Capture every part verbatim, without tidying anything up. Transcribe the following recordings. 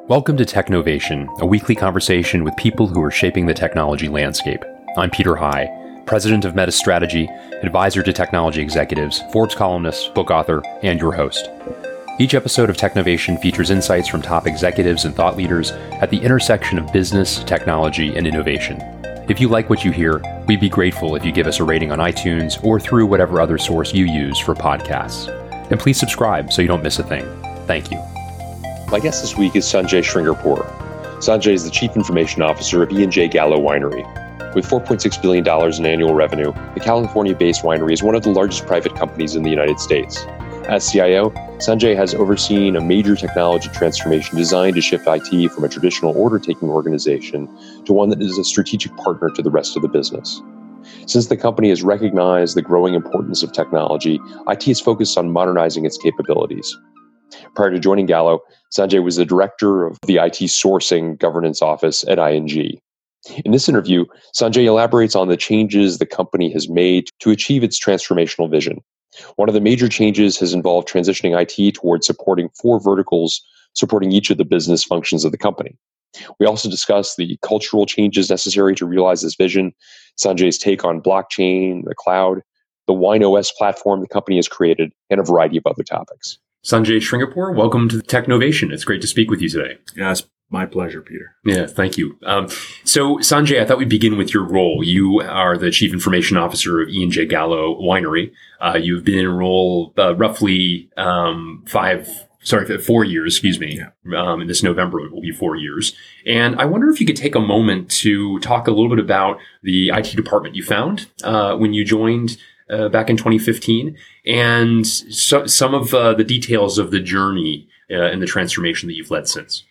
Welcome to Technovation, a weekly conversation with people who are shaping the technology landscape. I'm Peter High, President of Meta Strategy, advisor to technology executives, Forbes columnist, book author, and your host. Each episode of Technovation features insights from top executives and thought leaders at the intersection of business, technology, and innovation. If you like what you hear, we'd be grateful if you give us a rating on iTunes or through whatever other source you use for podcasts. And please subscribe so you don't miss a thing. Thank you. My guest this week is Sanjay Sringarpur. Sanjay is the Chief Information Officer of E and J Gallo Winery. With four point six billion dollars in annual revenue, the California-based winery is one of the largest private companies in the United States. As C I O, Sanjay has overseen a major technology transformation designed to shift I T from a traditional order-taking organization to one that is a strategic partner to the rest of the business. Since the company has recognized the growing importance of technology, I T is focused on modernizing its capabilities. Prior to joining Gallo, Sanjay was the director of the I T sourcing governance office at I N G. In this interview, Sanjay elaborates on the changes the company has made to achieve its transformational vision. One of the major changes has involved transitioning I T towards supporting four verticals, supporting each of the business functions of the company. We also discuss the cultural changes necessary to realize this vision, Sanjay's take on blockchain, the cloud, the WineOS platform the company has created, and a variety of other topics. Sanjay Sringarpur, welcome to Technovation. It's great to speak with you today. Yeah, it's my pleasure, Peter. Yeah, thank you. Um, so, Sanjay, I thought we'd begin with your role. You are the Chief Information Officer of E and J Gallo Winery. Uh, you've been in role uh, roughly um, five, sorry, four years, excuse me. Yeah. Um, and this November it will be four years. And I wonder if you could take a moment to talk a little bit about the I T department you found uh, when you joined Uh, back in twenty fifteen, and so, some of uh, the details of the journey uh, and the transformation that you've led since.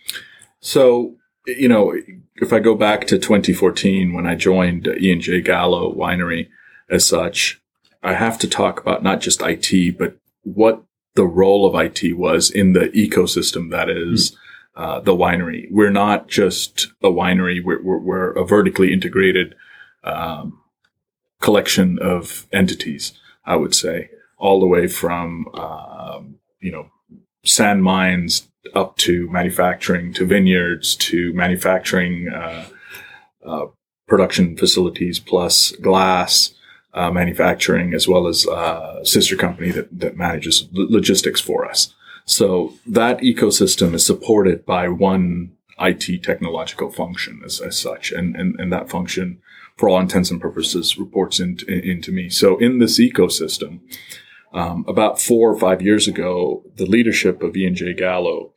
So, you know, if I go back to twenty fourteen, when I joined E and J Gallo Winery as such, I have to talk about not just I T, but what the role of I T was in the ecosystem that is mm. uh, the winery. We're not just a winery. We're, we're, we're a vertically integrated um collection of entities, I would say, all the way from, um, you know, sand mines up to manufacturing, to vineyards, to manufacturing uh, uh, production facilities, plus glass uh, manufacturing, as well as uh, sister company that, that manages logistics for us. So that ecosystem is supported by one I T technological function as, as such, and, and, and that function, for all intents and purposes, reports into, into me. So in this ecosystem, um, about four or five years ago, the leadership of E and J Gallo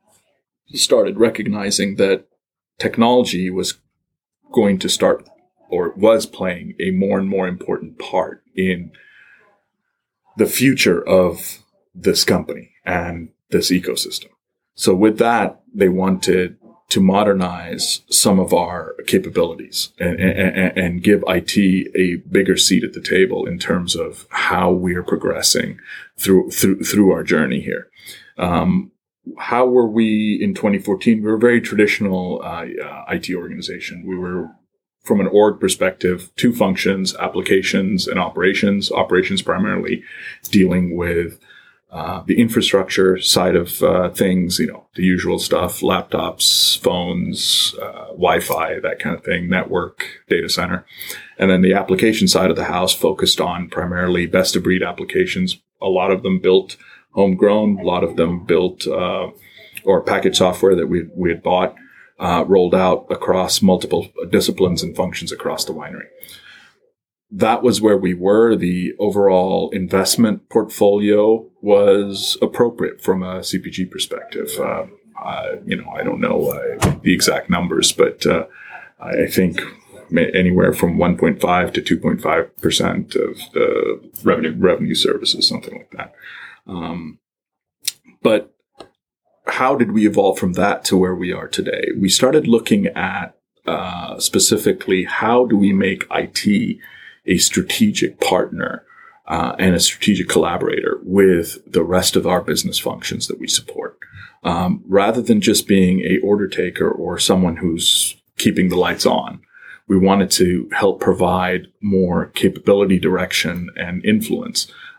started recognizing that technology was going to start, or was playing, a more and more important part in the future of this company and this ecosystem. So with that, they wanted to modernize some of our capabilities and, and, and give I T a bigger seat at the table in terms of how we are progressing through through through our journey here. Um, how were we in twenty fourteen? We were a very traditional uh, uh, I T organization. We were, from an org perspective, two functions: applications and operations. Operations primarily dealing with Uh, the infrastructure side of uh, things, you know, the usual stuff, laptops, phones, uh, Wi-Fi, that kind of thing, network, data center. And then the application side of the house focused on primarily best-of-breed applications. A lot of them built homegrown, a lot of them built uh, or packaged software that we, we had bought, uh, rolled out across multiple disciplines and functions across the winery. That was where we were. The overall investment portfolio was appropriate from a C P G perspective. Uh, uh, you know, I don't know uh, the exact numbers, but uh, I think anywhere from one point five to two point five percent of the revenue revenue services, something like that. Um, but how did we evolve from that to where we are today? We started looking at uh, specifically how do we make I T a strategic partner uh, and a strategic collaborator with the rest of our business functions that we support. Um, rather than just being a order taker or someone who's keeping the lights on, we wanted to help provide more capability, direction, and influence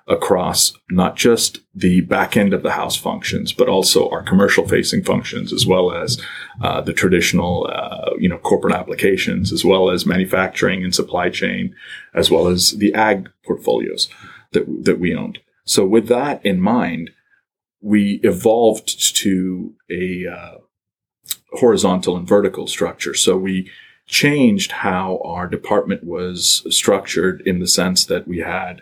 across not just the back end of the house functions, but also our commercial facing functions, as well as uh, the traditional, uh, you know, corporate applications, as well as manufacturing and supply chain, as well as the ag portfolios that, that we owned. So with that in mind, we evolved to a uh, horizontal and vertical structure. So we changed how our department was structured in the sense that we had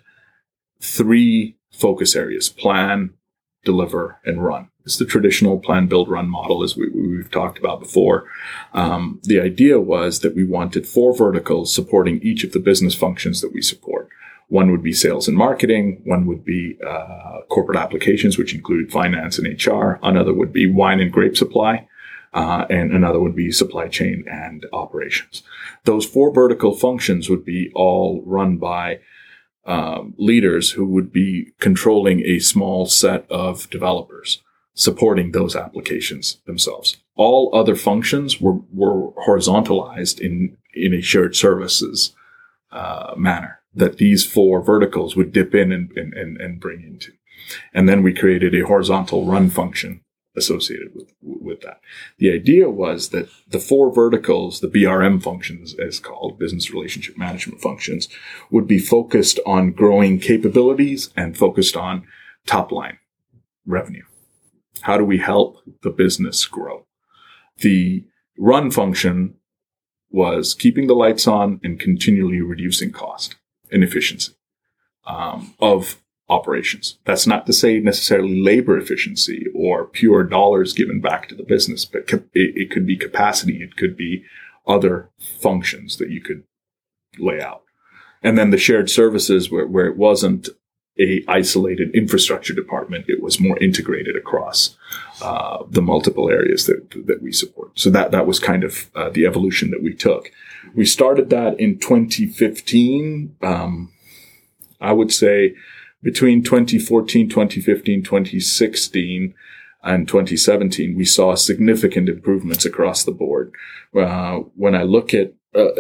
three focus areas: plan, deliver, and run. It's the traditional plan, build, run model, as we, we've talked about before. Um, the idea was that we wanted four verticals supporting each of the business functions that we support. One would be sales and marketing. One would be uh, corporate applications, which included finance and H R. Another would be wine and grape supply. Uh, and another would be supply chain and operations. Those four vertical functions would be all run by Um, leaders who would be controlling a small set of developers supporting those applications themselves. All other functions were, were horizontalized in, in a shared services uh, manner that these four verticals would dip in and, and, and bring into. And then we created a horizontal run function associated with, with that. The idea was that the four verticals, the B R M functions as called, business relationship management functions, would be focused on growing capabilities and focused on top line revenue. How do we help the business grow? The run function was keeping the lights on and continually reducing cost and efficiency um, of operations. That's not to say necessarily labor efficiency or pure dollars given back to the business, but it, it could be capacity. It could be other functions that you could lay out. And then the shared services where, where it wasn't a isolated infrastructure department, it was more integrated across uh, the multiple areas that that we support. So that that was kind of uh, the evolution that we took. We started that in twenty fifteen. Um, I would say between twenty fourteen, twenty fifteen, twenty sixteen, and twenty seventeen, we saw significant improvements across the board. Uh, when I look at uh,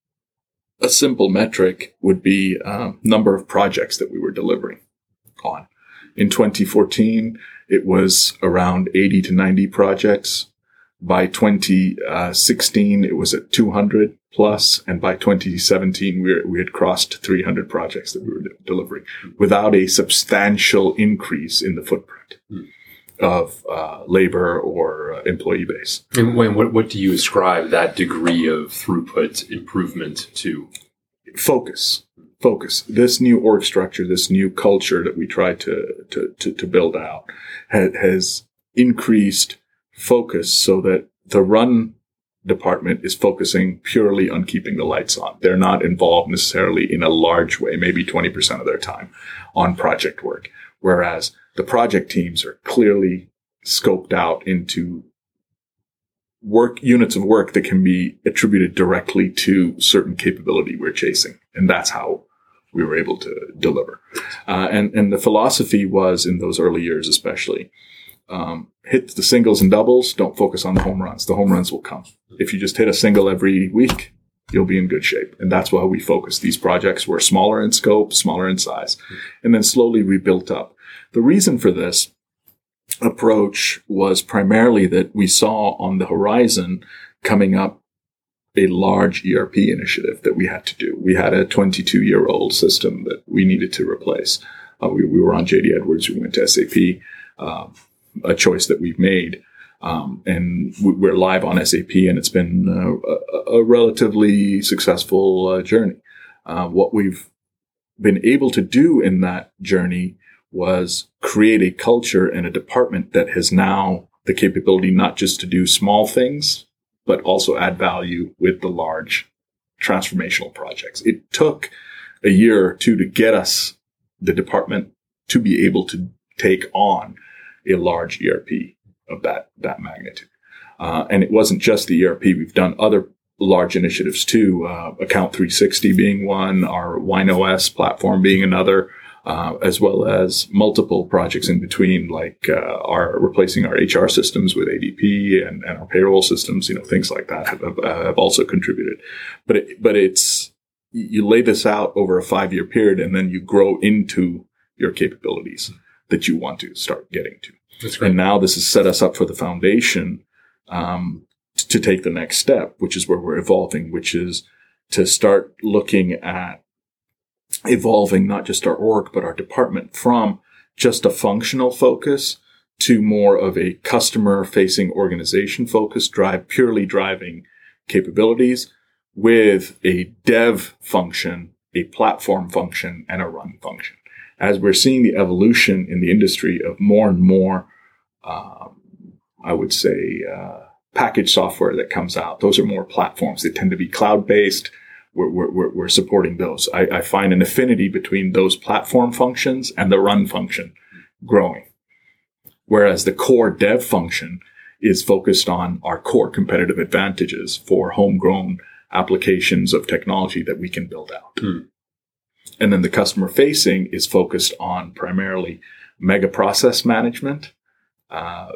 a simple metric would be uh, number of projects that we were delivering on. In twenty fourteen, it was around eighty to ninety projects. By twenty sixteen, it was at two hundred plus. And by twenty seventeen, we, were, we had crossed three hundred projects that we were de- delivering without a substantial increase in the footprint mm. of uh, labor or uh, employee base. And when, what, what do you ascribe that degree of throughput improvement to? Focus. Focus. This new org structure, this new culture that we try to, to, to, to build out ha- has increased focus so that the run department is focusing purely on keeping the lights on. They're not involved necessarily in a large way, maybe twenty percent of their time on project work. Whereas the project teams are clearly scoped out into work units of work that can be attributed directly to certain capability we're chasing. And that's how we were able to deliver. Uh, and, and the philosophy was in those early years, especially, um, hit the singles and doubles. Don't focus on the home runs. The home runs will come. If you just hit a single every week, you'll be in good shape. And that's why we focused. These projects were smaller in scope, smaller in size, and then slowly we built up. The reason for this approach was primarily that we saw on the horizon coming up a large E R P initiative that we had to do. We had a twenty-two-year-old system that we needed to replace. Uh, we, we were on J D Edwards. We went to S A P, uh, a choice that we've made. Um, and we're live on S A P, and it's been uh, a, a relatively successful uh, journey. Uh, what we've been able to do in that journey was create a culture and a department that has now the capability not just to do small things, but also add value with the large transformational projects. It took a year or two to get us, the department, to be able to take on a large E R P of that, that magnitude. Uh, and it wasn't just the E R P. We've done other large initiatives too, uh, Account three sixty being one, our WineOS platform being another, uh, as well as multiple projects in between, like uh, our replacing our H R systems with A D P and, and our payroll systems, you know, things like that have, have, have also contributed. But it, but it's, you lay this out over a five-year period, and then you grow into your capabilities that you want to start getting to. That's great. And now this has set us up for the foundation um, t- to take the next step, which is where we're evolving, which is to start looking at evolving not just our org, but our department from just a functional focus to more of a customer-facing organization focus, drive purely driving capabilities with a dev function, a platform function, and a run function. As we're seeing the evolution in the industry of more and more, um, I would say, uh, packaged software that comes out, those are more platforms. They tend to be cloud-based. We're, we're, we're supporting those. I, I find an affinity between those platform functions and the run function growing. Whereas the core dev function is focused on our core competitive advantages for homegrown applications of technology that we can build out. Hmm. And then the customer facing is focused on primarily mega process management, uh,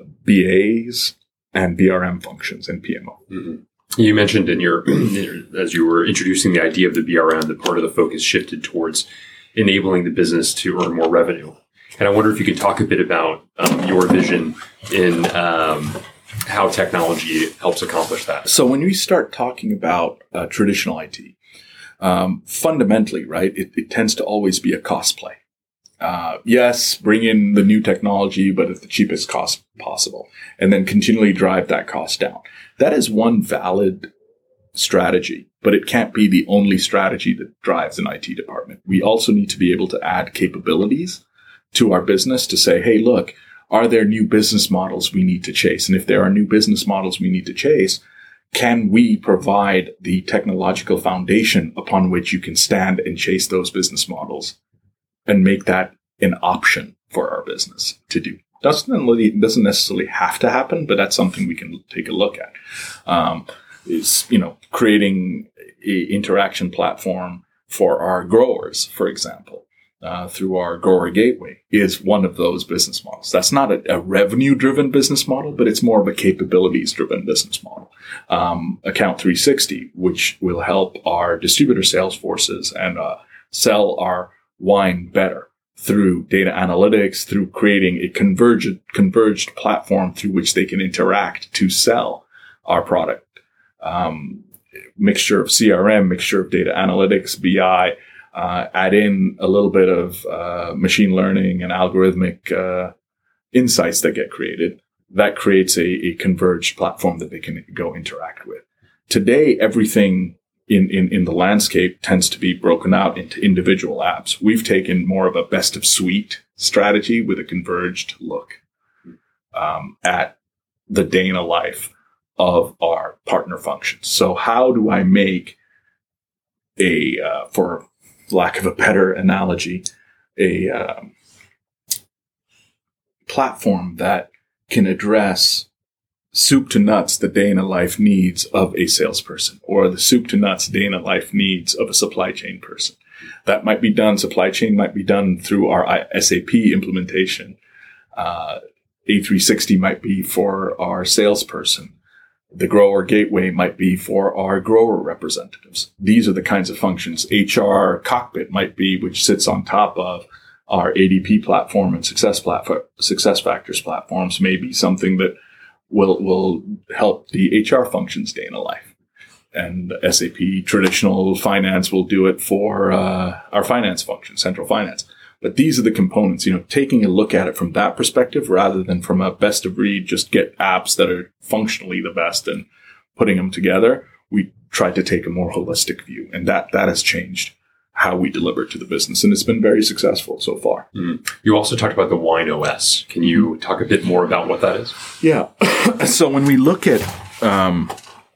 B As, and B R M functions and P M O. Mm-hmm. You mentioned in your, as you were introducing the idea of the B R M, that part of the focus shifted towards enabling the business to earn more revenue. And I wonder if you could talk a bit about um, your vision in um, how technology helps accomplish that. So when we start talking about uh, traditional I T, um, fundamentally, right, it, it tends to always be a cost play. Uh, yes, bring in the new technology, but at the cheapest cost possible, and then continually drive that cost down. That is one valid strategy, but it can't be the only strategy that drives an I T department. We also need to be able to add capabilities to our business to say, hey, look, are there new business models we need to chase? And if there are new business models we need to chase, can we provide the technological foundation upon which you can stand and chase those business models and make that an option for our business to do? Doesn't really, doesn't necessarily have to happen, but that's something we can take a look at. Um, is, you know, creating an interaction platform for our growers, for example. Uh, through our Grower Gateway is one of those business models. That's not a, a revenue-driven business model, but it's more of a capabilities-driven business model. Um, Account three sixty, which will help our distributor sales forces and uh, sell our wine better through data analytics, through creating a convergent, converged platform through which they can interact to sell our product. Um, mixture of C R M, mixture of data analytics, B I, Uh, add in a little bit of uh, machine learning and algorithmic uh, insights that get created. That creates a, a converged platform that they can go interact with. Today, everything in, in, in the landscape tends to be broken out into individual apps. We've taken more of a best of suite strategy with a converged look um, at the day in a life of our partner functions. So how do I make a, uh, for lack of a better analogy, a um, platform that can address soup to nuts the day in a life needs of a salesperson, or the soup to nuts day in a life needs of a supply chain person. That might be done, supply chain might be done through our S A P implementation. Uh, A three sixty might be for our salesperson. The Grower Gateway might be for our grower representatives. These are the kinds of functions. H R Cockpit might be, which sits on top of our A D P platform and Success platform, Success Factors platforms, may be something that will will help the H R functions day in a life. And S A P traditional finance will do it for uh, our finance function, central finance. But these are the components, you know, taking a look at it from that perspective rather than from a best of breed, just get apps that are functionally the best and putting them together. We tried to take a more holistic view, and that, that has changed how we deliver to the business. And it's been very successful so far. Mm. You also talked about the Wine O S. Can you talk a bit more about what that is? Yeah. So when we look at um,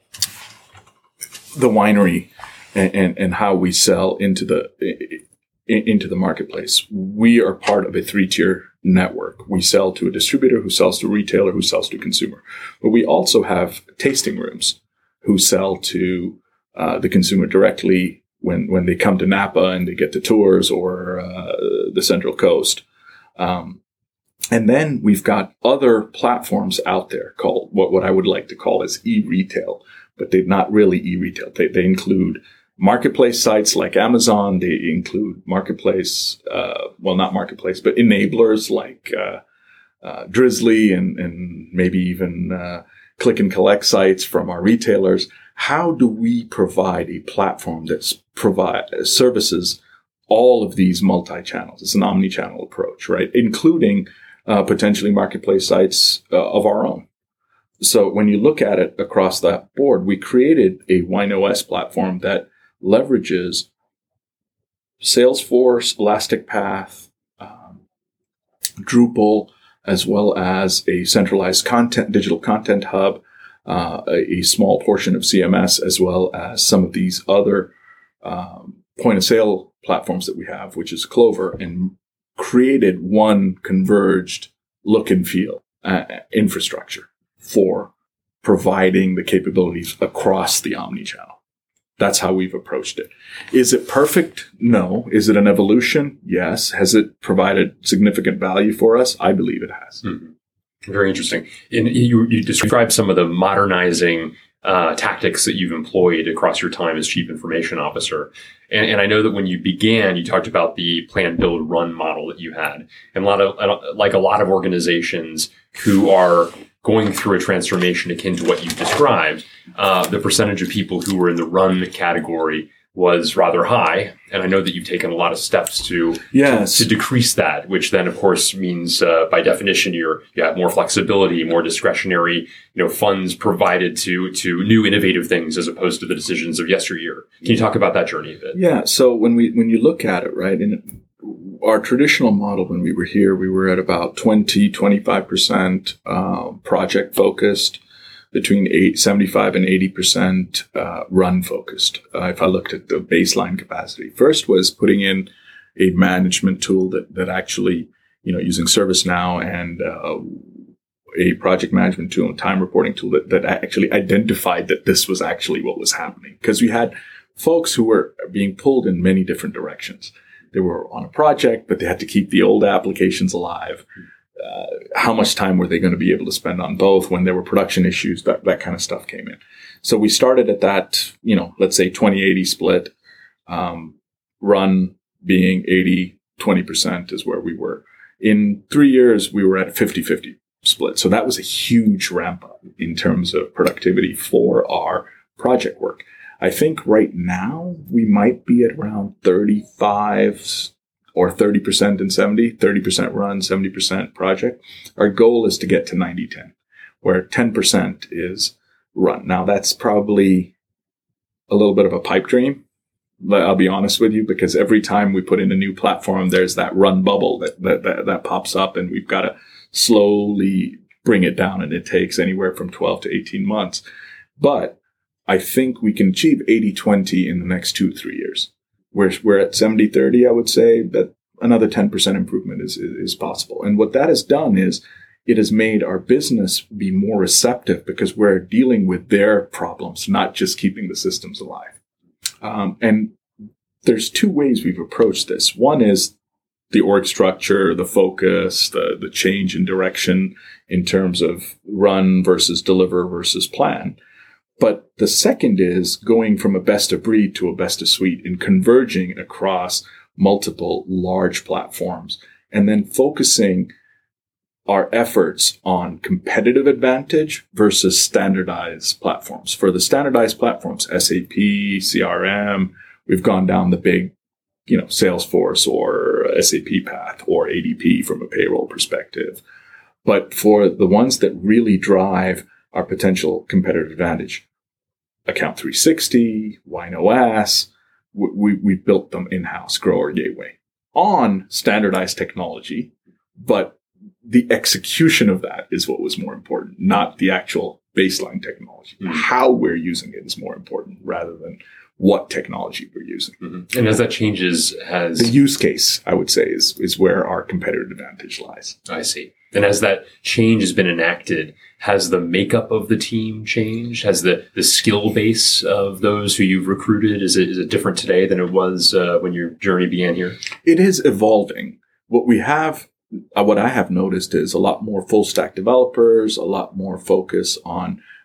the winery and, and, and how we sell into the into the marketplace, we are part of a three-tier network. We sell to a distributor who sells to a retailer who sells to a consumer. But we also have tasting rooms who sell to uh, the consumer directly when, when they come to Napa and they get the tours or uh, the Central Coast. Um, and then we've got other platforms out there called what, what I would like to call as e-retail, but they're not really e-retail. They, they include marketplace sites like Amazon. They include marketplace, uh, well, not marketplace, but enablers like uh, uh, Drizzly and, and maybe even uh, click and collect sites from our retailers. How do we provide a platform that provide services all of these multi-channels? It's an omni-channel approach, right? Including uh, potentially marketplace sites uh, of our own. So when you look at it across that board, we created a WineOS platform that leverages Salesforce, ElasticPath, um, Drupal, as well as a centralized content, digital content hub, uh, a, a small portion of C M S, as well as some of these other um, point of sale platforms that we have, which is Clover, and created one converged look and feel uh, infrastructure for providing the capabilities across the omnichannel. That's how we've approached it. Is it perfect? No. Is it an evolution? Yes. Has it provided significant value for us? I believe it has. Mm-hmm. Very interesting. And you, you described some of the modernizing uh, tactics that you've employed across your time as Chief Information Officer. And, and I know that when you began, you talked about the plan, build, run model that you had. And a lot of, like a lot of organizations who are going through a transformation akin to what you've described, uh, the percentage of people who were in the run category was rather high. And I know that you've taken a lot of steps to, yes. to, to decrease that, which then, of course, means uh, by definition, you're, you have more flexibility, more discretionary, you know, funds provided to, to new innovative things as opposed to the decisions of yesteryear. Can you talk about that journey a bit? Yeah. So when we, when you look at it, right, in our traditional model, when we were here, we were at about twenty, twenty-five percent uh, project focused, between eight, seventy-five and eighty percent uh, run focused. Uh, if I looked at the baseline capacity, first was putting in a management tool that, that actually, you know, using ServiceNow and uh, a project management tool and time reporting tool that, that actually identified that this was actually what was happening. Because we had folks who were being pulled in many different directions. They were on a project, but they had to keep the old applications alive. Uh, how much time were they going to be able to spend on both when there were production issues? That, that kind of stuff came in. So we started at that, you know, let's say twenty eighty split, um, run being eighty, twenty percent is where we were. In three years, we were at a fifty-fifty split. So that was a huge ramp up in terms of productivity for our project work. I think right now we might be at around thirty-five or thirty percent and seventy, thirty percent run, seventy percent project. Our goal is to get to ninety ten, where ten percent is run. Now that's probably a little bit of a pipe dream. I'll be honest with you, because every time we put in a new platform, there's that run bubble that, that, that, that pops up, and we've got to slowly bring it down. And it takes anywhere from twelve to eighteen months. But I think we can achieve eighty twenty in the next two, three years. We're, we're at seventy thirty, I would say, that another ten percent improvement is, is, is possible. And what that has done is it has made our business be more receptive, because we're dealing with their problems, not just keeping the systems alive. Um, and there's two ways we've approached this. One is the org structure, the focus, the, the change in direction in terms of run versus deliver versus plan. But the second is going from a best of breed to a best of suite and converging across multiple large platforms, and then focusing our efforts on competitive advantage versus standardized platforms. For the standardized platforms, S A P, C R M, we've gone down the big, you know, Salesforce or S A P path or A D P from a payroll perspective. But for the ones that really drive our potential competitive advantage, Account three sixty, WineOS, we, we built them in-house, Grower Gateway, on standardized technology, but the execution of that is what was more important, not the actual baseline technology. Mm-hmm. How we're using it is more important rather than what technology we're using. Mm-hmm. And as that changes, has the use case, I would say, is, is where our competitive advantage lies. I see. And as that change has been enacted, has the makeup of the team changed? Has the, the skill base of those who you've recruited, is it, is it different today than it was uh, when your journey began here? It is evolving. What we have, uh, what I have noticed is a lot more full stack developers, a lot more focus on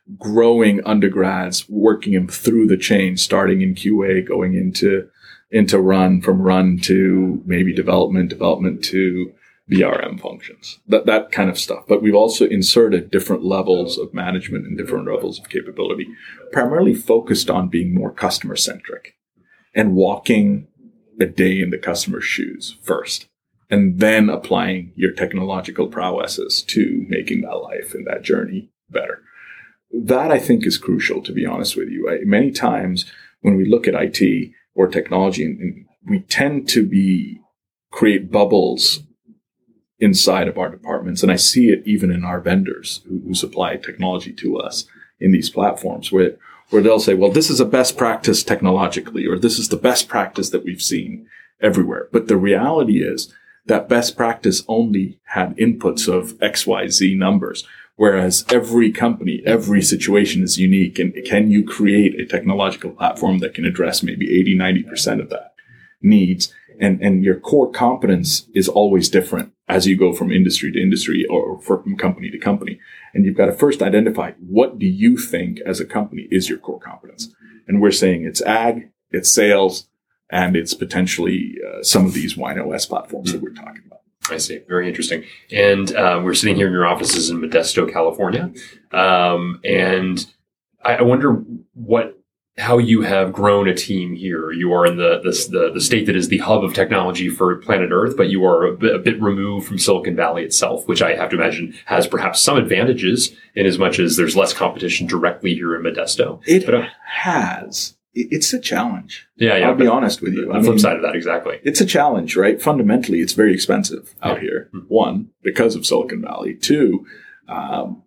growing undergrads, working them through the chain, starting in Q A, going into, into run, from run to maybe development, development to B R M functions, that, that kind of stuff. But we've also inserted different levels of management and different levels of capability, primarily focused on being more customer centric and walking a day in the customer's shoes first, and then applying your technological prowesses to making that life and that journey better. That, I think, is crucial, to be honest with you. I, many times when we look at I T or technology, and, and we tend to be create bubbles inside of our departments. And I see it even in our vendors who, who supply technology to us in these platforms, where, where they'll say, well, this is a best practice technologically, or this is the best practice that we've seen everywhere. But the reality is that best practice only had inputs of X, Y, Z numbers, whereas every company, every situation is unique. And can you create a technological platform that can address maybe eighty, ninety percent of that needs? And, and your core competence is always different as you go from industry to industry or from company to company. And you've got to first identify, what do you think as a company is your core competence? And we're saying it's ag, it's sales, and it's potentially uh, some of these WineOS platforms mm-hmm. that we're talking about. I see. Very interesting. And uh, we're sitting here in your offices in Modesto, California. Um, and I, I wonder what how you have grown a team here. You are in the, the the state that is the hub of technology for planet Earth, but you are a bit, a bit removed from Silicon Valley itself, which I have to imagine has perhaps some advantages in as much as there's less competition directly here in Modesto. It but, uh, has. It's a challenge. Yeah, yeah. I'll be honest with you. The I flip mean, side of that, exactly. It's a challenge, right? Fundamentally, it's very expensive out yeah. here. Mm-hmm. One, because of Silicon Valley. Two, um,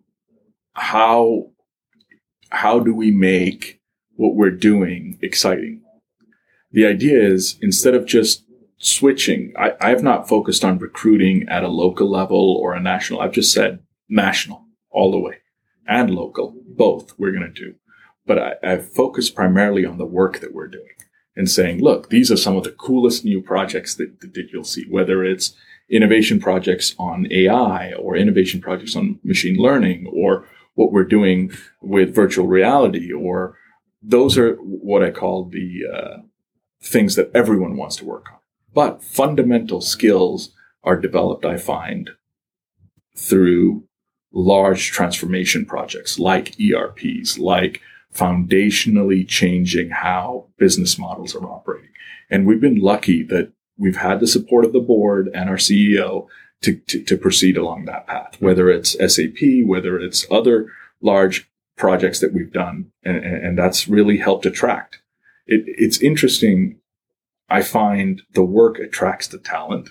how how do we make what we're doing exciting? The idea is, instead of just switching, I, I have not focused on recruiting at a local level or a national. I've just said national all the way, and local, both we're going to do. But I, I've focused primarily on the work that we're doing and saying, look, these are some of the coolest new projects that, that you'll see, whether it's innovation projects on A I or innovation projects on machine learning, or what we're doing with virtual reality, or those are what I call the uh, things that everyone wants to work on. But fundamental skills are developed, I find, through large transformation projects like E R Ps, like foundationally changing how business models are operating. And we've been lucky that we've had the support of the board and our C E O to, to, to proceed along that path, whether it's S A P, whether it's other large projects that we've done. And, and that's really helped attract. It, it's interesting. I find the work attracts the talent,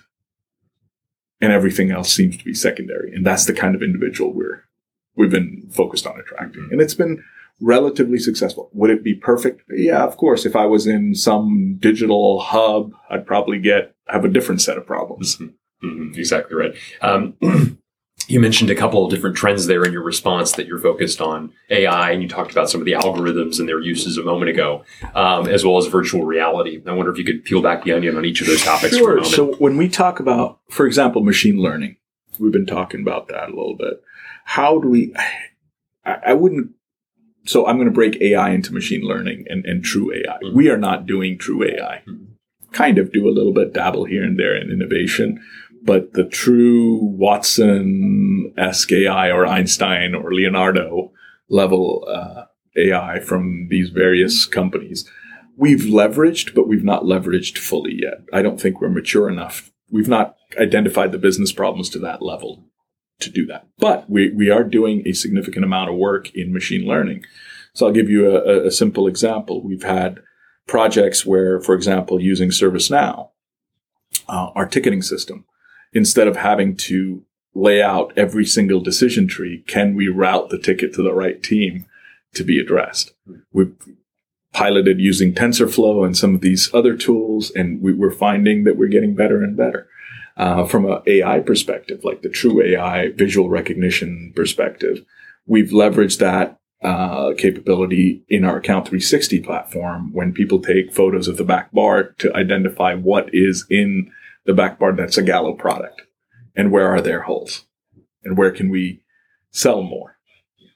and everything else seems to be secondary. And that's the kind of individual we're, we've been focused on attracting. And it's been relatively successful. Would it be perfect? Yeah, of course. If I was in some digital hub, I'd probably get, have a different set of problems. Mm-hmm. Mm-hmm. Exactly right. Um, you mentioned a couple of different trends there in your response that you're focused on A I, and you talked about some of the algorithms and their uses a moment ago, um, as well as virtual reality. I wonder if you could peel back the onion on each of those topics sure. for a moment. So when we talk about, for example, machine learning, we've been talking about that a little bit. How do we, I, I wouldn't, so I'm going to break A I into machine learning and, and true A I. Mm-hmm. We are not doing true A I. Mm-hmm. Kind of do a little bit, dabble here and there in innovation. But the true Watson-esque A I or Einstein or Leonardo level uh, A I from these various companies, we've leveraged, but we've not leveraged fully yet. I don't think we're mature enough. We've not identified the business problems to that level to do that. But we, we are doing a significant amount of work in machine learning. So I'll give you a, a simple example. We've had projects where, for example, using ServiceNow, uh, our ticketing system, instead of having to lay out every single decision tree, can we route the ticket to the right team to be addressed? We've piloted using TensorFlow and some of these other tools, and we, we're finding that we're getting better and better. Uh, from an A I perspective, like the true A I visual recognition perspective, we've leveraged that uh, capability in our Account three sixty platform when people take photos of the back bar to identify what is in the back bar that's a Gallo product, and where are their holes, and where can we sell more.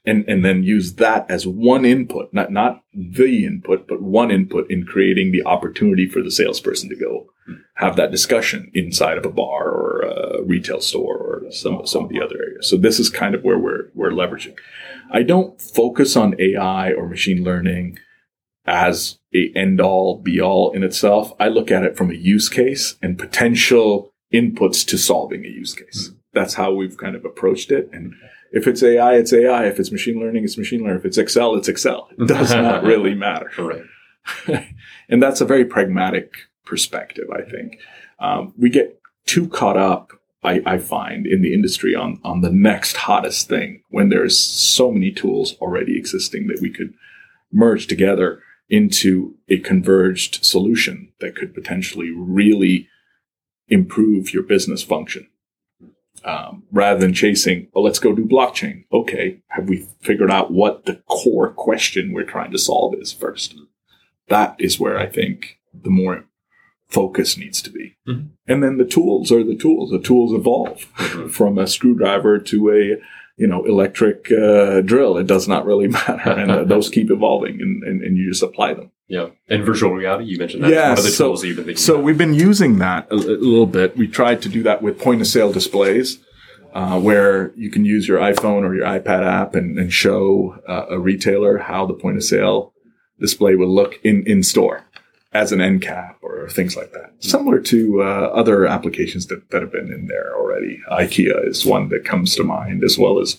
and, and then use that as one input, not, not the input, but one input in creating the opportunity for the salesperson to go have that discussion inside of a bar or a retail store or some, some of the other areas. So this is kind of where we're, we're leveraging. I don't focus on A I or machine learning as a end all be all in itself. I look at it from a use case and potential inputs to solving a use case. Mm-hmm. That's how we've kind of approached it. And if it's A I, it's A I. If it's machine learning, it's machine learning. If it's Excel, it's Excel. It does not really matter. Right. And that's a very pragmatic perspective, I think. Um, we get too caught up, I, I find, in the industry on, on the next hottest thing when there's so many tools already existing that we could merge together into a converged solution that could potentially really improve your business function. Um, rather than chasing, well, let's go do blockchain. Okay, have we figured out what the core question we're trying to solve is first? That is where I think the more focus needs to be. Mm-hmm. And then the tools are the tools. The tools evolve mm-hmm. from a screwdriver to a, you know, electric uh, drill. It does not really matter. And uh, those keep evolving and, and, and you just apply them. Yeah. And virtual reality, you mentioned that. Yeah, one of the so, tools that you've been thinking So about. We've been using that a, a little bit. We tried to do that with point of sale displays, uh, where you can use your iPhone or your iPad app and, and show uh, a retailer how the point of sale display will look in, in store as an end cap or things like that. Similar to uh, other applications that, that have been in there already. IKEA is one that comes to mind, as well as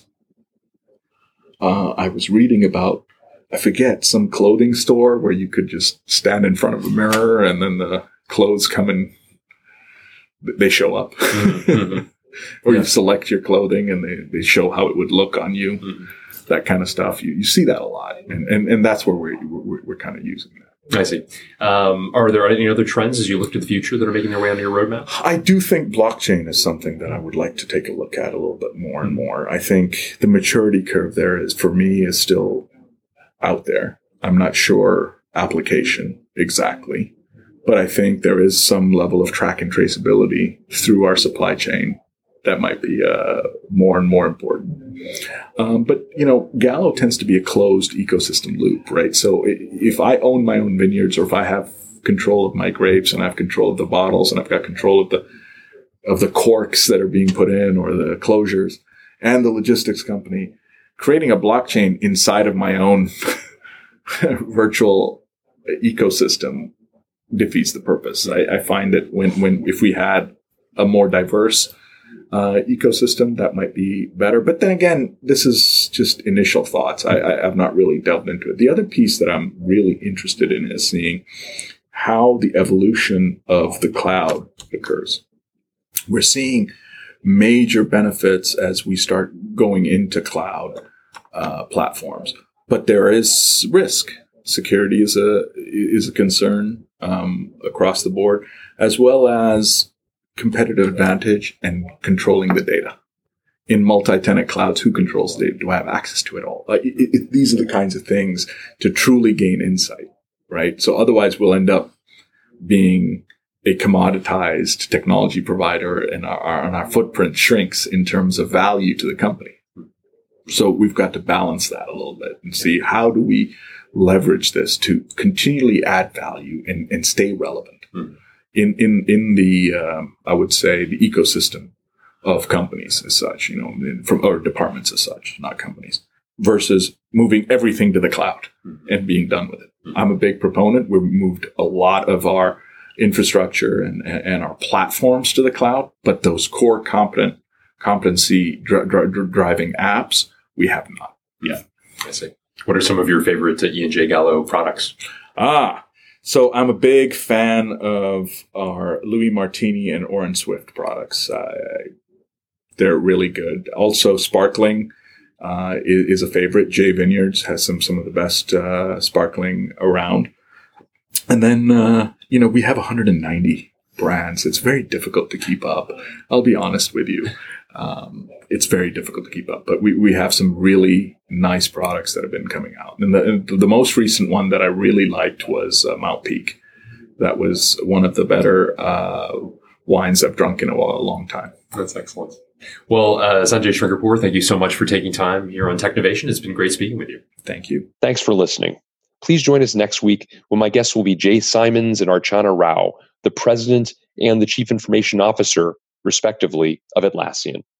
uh, I was reading about, I forget, some clothing store where you could just stand in front of a mirror and then the clothes come and they show up. Mm-hmm. Or yeah. You select your clothing and they, they show how it would look on you. Mm-hmm. That kind of stuff. You, you see that a lot. And, and, and that's where we're, we're, we're kind of using that. I see. Um, are there any other trends as you look to the future that are making their way onto your roadmap? I do think blockchain is something that I would like to take a look at a little bit more and more. I think the maturity curve there is, for me, is still out there. I'm not sure application exactly, but I think there is some level of track and traceability through our supply chain that might be uh, more and more important. Um, but, you know, Gallo tends to be a closed ecosystem loop, right? So if I own my own vineyards, or if I have control of my grapes and I have control of the bottles and I've got control of the of the corks that are being put in or the closures and the logistics company, creating a blockchain inside of my own virtual ecosystem defeats the purpose. I, I find that when, when if we had a more diverse Uh, ecosystem, that might be better. But then again, this is just initial thoughts. I, I have not really delved into it. The other piece that I'm really interested in is seeing how the evolution of the cloud occurs. We're seeing major benefits as we start going into cloud uh, platforms, but there is risk. Security is a is a concern um, across the board, as well as competitive advantage and controlling the data. In multi-tenant clouds, who controls the data? Do I have access to it all? Uh, it, it, these are the kinds of things to truly gain insight, right? So otherwise we'll end up being a commoditized technology provider, and our, our, and our footprint shrinks in terms of value to the company. So we've got to balance that a little bit and see, how do we leverage this to continually add value and, and stay relevant? Hmm. In, in, in the, uh, I would say, the ecosystem of companies as such, you know, in, from, or departments as such, not companies, versus moving everything to the cloud mm-hmm. and being done with it. Mm-hmm. I'm a big proponent. We've moved a lot of our infrastructure and, and our platforms to the cloud, but those core competent, competency dri- dri- driving apps, we have not yet. I see. What are some of your favorite uh, E and J Gallo products? Ah, So I'm a big fan of our Louis Martini and Orange Swift products. Uh, they're really good. Also, sparkling uh, is, is a favorite. J Vineyards has some some of the best uh, sparkling around. And then, uh, you know, we have one hundred ninety brands. It's very difficult to keep up. I'll be honest with you. Um, it's very difficult to keep up. But we, we have some really nice products that have been coming out. And the, the most recent one that I really liked was uh, Mount Peak. That was one of the better uh, wines I've drunk in a, a long time. That's excellent. Well, uh, Sanjay Shrikapur, thank you so much for taking time here on Technovation. It's been great speaking with you. Thank you. Thanks for listening. Please join us next week when my guests will be Jay Simons and Archana Rao, the president and the chief information officer, respectively, of Atlassian.